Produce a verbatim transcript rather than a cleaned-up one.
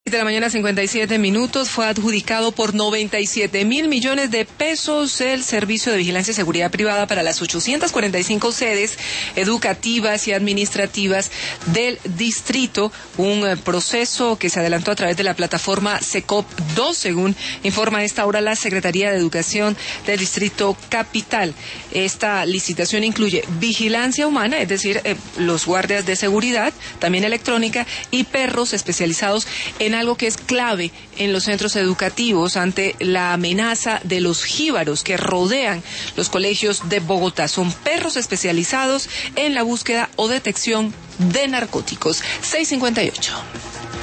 De la mañana, cincuenta y siete minutos, fue adjudicado por noventa y siete mil millones de pesos el Servicio de Vigilancia y Seguridad Privada para las ochocientas cuarenta y cinco sedes educativas y administrativas del distrito, un eh, proceso que se adelantó a través de la plataforma SECOP dos, según informa a esta hora la Secretaría de Educación del Distrito Capital. Esta licitación incluye vigilancia humana, es decir, eh, los guardias de seguridad, también electrónica, y perros especializados en algo que es clave en los centros educativos ante la amenaza de los jíbaros que rodean los colegios de Bogotá. Son perros especializados en la búsqueda o detección de narcóticos. seis cincuenta y ocho.